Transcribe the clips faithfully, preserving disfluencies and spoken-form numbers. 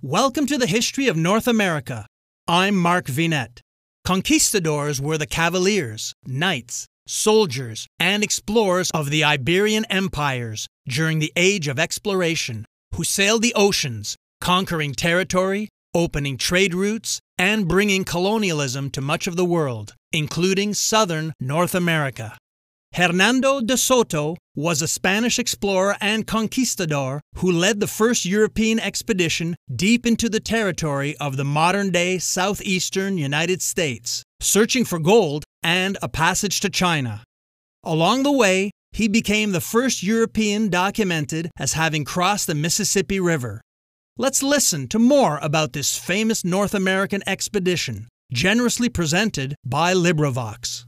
Welcome to the history of North America. I'm Mark Vinet. Conquistadors were the cavaliers, knights, soldiers, and explorers of the Iberian empires during the Age of Exploration, who sailed the oceans, conquering territory, opening trade routes, and bringing colonialism to much of the world, including southern North America. Hernando de Soto was a Spanish explorer and conquistador who led the first European expedition deep into the territory of the modern-day southeastern United States, searching for gold and a passage to China. Along the way, he became the first European documented as having crossed the Mississippi River. Let's listen to more about this famous North American expedition, generously presented by LibriVox.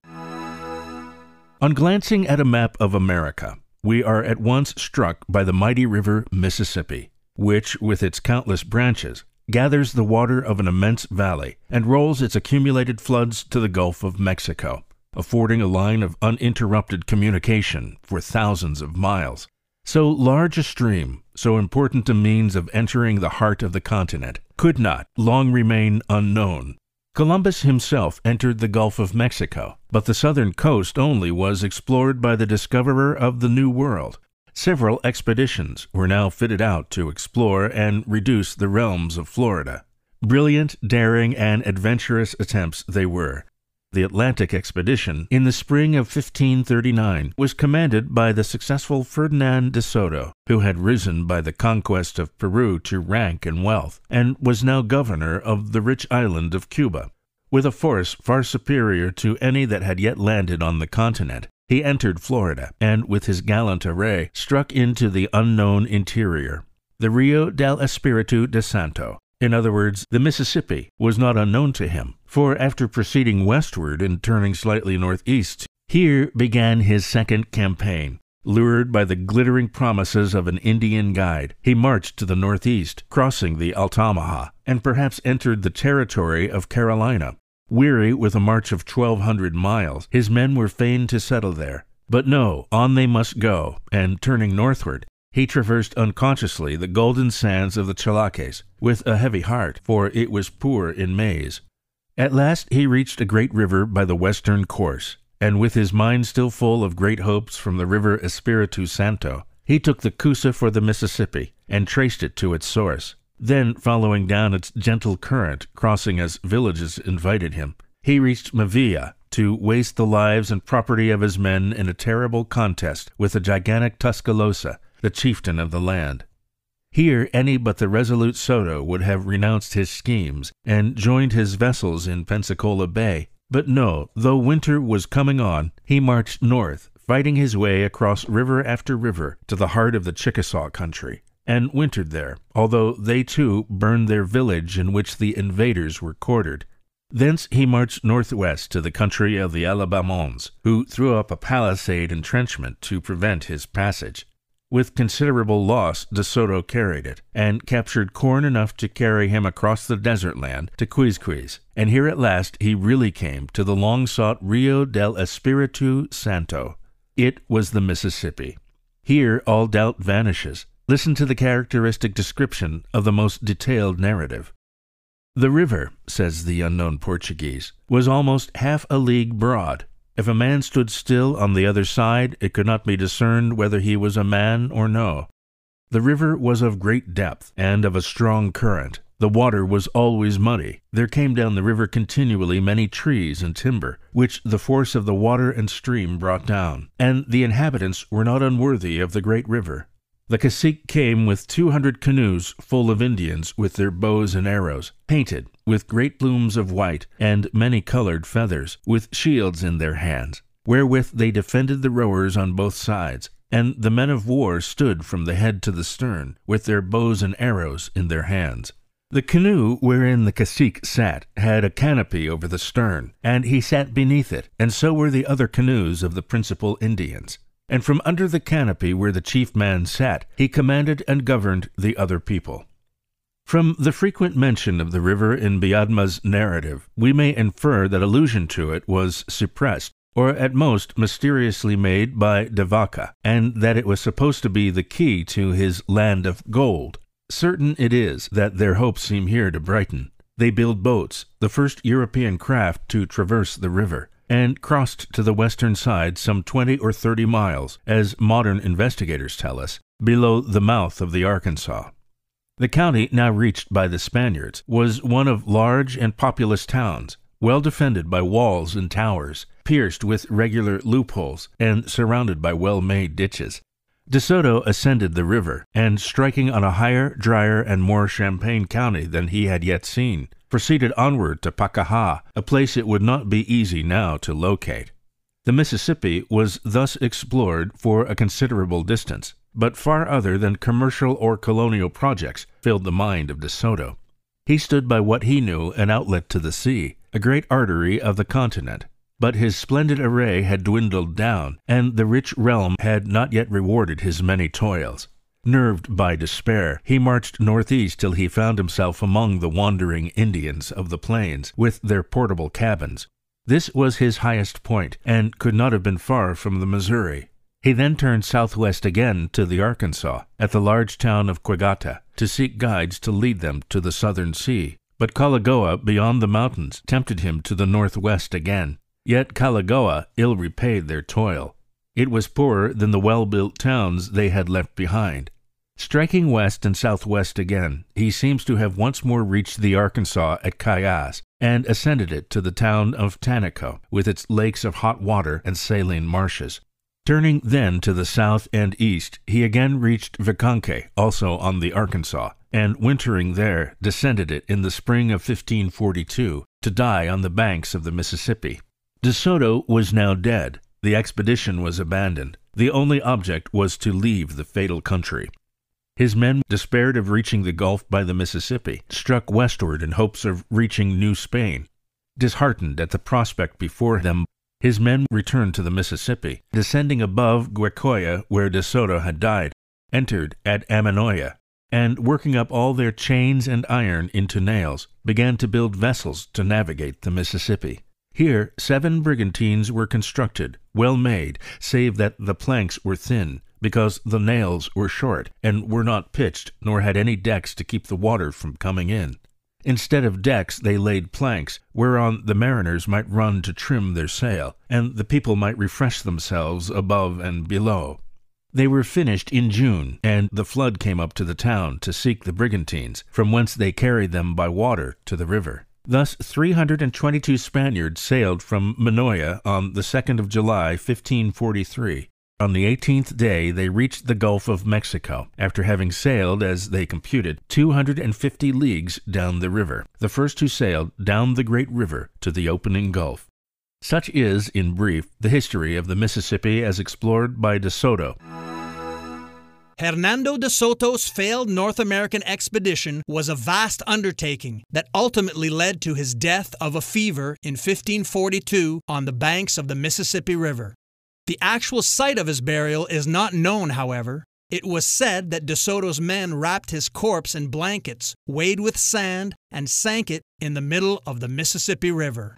On glancing at a map of America, we are at once struck by the mighty river Mississippi, which, with its countless branches, gathers the water of an immense valley and rolls its accumulated floods to the Gulf of Mexico, affording a line of uninterrupted communication for thousands of miles. So large a stream, so important a means of entering the heart of the continent, could not long remain unknown. Columbus himself entered the Gulf of Mexico, but the southern coast only was explored by the discoverer of the New World. Several expeditions were now fitted out to explore and reduce the realms of Florida. Brilliant, daring, and adventurous attempts they were. The Atlantic expedition, in the spring of fifteen thirty-nine, was commanded by the successful Ferdinand de Soto, who had risen by the conquest of Peru to rank and wealth, and was now governor of the rich island of Cuba. With a force far superior to any that had yet landed on the continent, he entered Florida, and with his gallant array struck into the unknown interior. The Rio del Espiritu de Santo, in other words, the Mississippi, was not unknown to him, for after proceeding westward and turning slightly northeast, here began his second campaign. Lured by the glittering promises of an Indian guide, he marched to the northeast, crossing the Altamaha, and perhaps entered the territory of Carolina. Weary with a march of twelve hundred miles, his men were fain to settle there. But no, on they must go, and turning northward, he traversed unconsciously the golden sands of the Chalaques, with a heavy heart, for it was poor in maize. At last he reached a great river by the western course, and with his mind still full of great hopes from the river Espiritu Santo, he took the Coosa for the Mississippi, and traced it to its source. Then, following down its gentle current, crossing as villages invited him, he reached Mavilla, to waste the lives and property of his men in a terrible contest with the gigantic Tuscaloosa, the chieftain of the land. Here any but the resolute Soto would have renounced his schemes, and joined his vessels in Pensacola Bay. But no, though winter was coming on, he marched north, fighting his way across river after river to the heart of the Chickasaw country, and wintered there, although they too burned their village in which the invaders were quartered. Thence he marched northwest to the country of the Alabamons, who threw up a palisade entrenchment to prevent his passage. With considerable loss, De Soto carried it, and captured corn enough to carry him across the desert land to Quizquiz, and here at last he really came to the long-sought Rio del Espiritu Santo. It was the Mississippi. Here all doubt vanishes. Listen to the characteristic description of the most detailed narrative. The river, says the unknown Portuguese, was almost half a league broad. If a man stood still on the other side, it could not be discerned whether he was a man or no. The river was of great depth, and of a strong current. The water was always muddy. There came down the river continually many trees and timber, which the force of the water and stream brought down, and the inhabitants were not unworthy of the great river. The cacique came with two hundred canoes full of Indians with their bows and arrows, painted with great plumes of white and many-colored feathers, with shields in their hands, wherewith they defended the rowers on both sides, and the men of war stood from the head to the stern, with their bows and arrows in their hands. The canoe wherein the cacique sat had a canopy over the stern, and he sat beneath it, and so were the other canoes of the principal Indians. And from under the canopy where the chief man sat, he commanded and governed the other people. From the frequent mention of the river in Biedma's narrative, we may infer that allusion to it was suppressed, or at most mysteriously made by De Vaca, and that it was supposed to be the key to his land of gold. Certain it is that their hopes seem here to brighten. They build boats, the first European craft to traverse the river, and crossed to the western side some twenty or thirty miles, as modern investigators tell us, below the mouth of the Arkansas. The county now reached by the Spaniards was one of large and populous towns, well defended by walls and towers, pierced with regular loopholes, and surrounded by well-made ditches. De Soto ascended the river, and striking on a higher, drier, and more champaign county than he had yet seen, proceeded onward to Pacajá, a place it would not be easy now to locate. The Mississippi was thus explored for a considerable distance, but far other than commercial or colonial projects filled the mind of De Soto. He stood by what he knew an outlet to the sea, a great artery of the continent. But his splendid array had dwindled down, and the rich realm had not yet rewarded his many toils. Nerved by despair, he marched northeast till he found himself among the wandering Indians of the plains, with their portable cabins. This was his highest point, and could not have been far from the Missouri. He then turned southwest again to the Arkansas, at the large town of Quigata, to seek guides to lead them to the southern sea. But Calagoa, beyond the mountains, tempted him to the northwest again. Yet Calagoa ill repaid their toil. It was poorer than the well-built towns they had left behind. Striking west and southwest again, he seems to have once more reached the Arkansas at Cayas, and ascended it to the town of Tanaco, with its lakes of hot water and saline marshes. Turning then to the south and east, he again reached Viconque, also on the Arkansas, and wintering there, descended it in the spring of fifteen forty-two, to die on the banks of the Mississippi. De Soto was now dead. The expedition was abandoned. The only object was to leave the fatal country. His men despaired of reaching the Gulf by the Mississippi, struck westward in hopes of reaching New Spain. Disheartened at the prospect before them, his men returned to the Mississippi, descending above Guacoya, where De Soto had died, entered at Aminoya, and working up all their chains and iron into nails, began to build vessels to navigate the Mississippi. Here seven brigantines were constructed, well made, save that the planks were thin, because the nails were short, and were not pitched, nor had any decks to keep the water from coming in. Instead of decks they laid planks, whereon the mariners might run to trim their sail, and the people might refresh themselves above and below. They were finished in June, and the flood came up to the town to seek the brigantines, from whence they carried them by water to the river. Thus three hundred twenty-two Spaniards sailed from Minoya on the second of July, fifteen forty-three. On the eighteenth day they reached the Gulf of Mexico, after having sailed, as they computed, two hundred fifty leagues down the river, the first who sailed down the great river to the opening Gulf. Such is, in brief, the history of the Mississippi as explored by De Soto. Hernando de Soto's failed North American expedition was a vast undertaking that ultimately led to his death of a fever in fifteen forty-two on the banks of the Mississippi River. The actual site of his burial is not known, however. It was said that De Soto's men wrapped his corpse in blankets, weighed with sand, and sank it in the middle of the Mississippi River.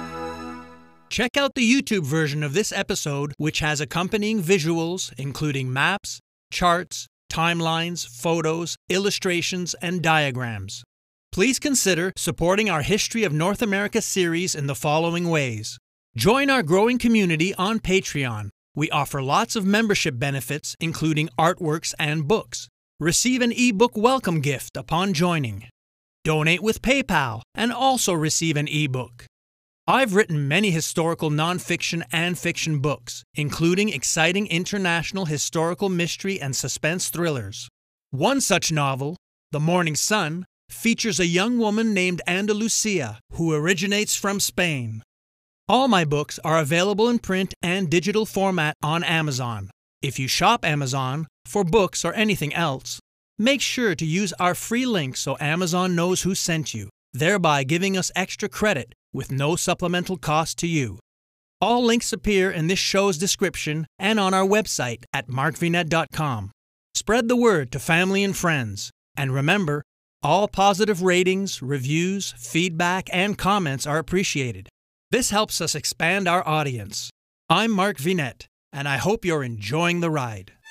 Check out the YouTube version of this episode, which has accompanying visuals, including maps, charts, timelines, photos, illustrations, and diagrams. Please consider supporting our History of North America series in the following ways. Join our growing community on Patreon. We offer lots of membership benefits, including artworks and books. Receive an ebook welcome gift upon joining. Donate with PayPal and also receive an ebook. I've written many historical nonfiction and fiction books, including exciting international historical mystery and suspense thrillers. One such novel, The Morning Sun, features a young woman named Andalucia who originates from Spain. All my books are available in print and digital format on Amazon. If you shop Amazon for books or anything else, make sure to use our free link so Amazon knows who sent you, thereby giving us extra credit with no supplemental cost to you. All links appear in this show's description and on our website at mark vinet dot com. Spread the word to family and friends. And remember, all positive ratings, reviews, feedback, and comments are appreciated. This helps us expand our audience. I'm Mark Vinet, and I hope you're enjoying the ride.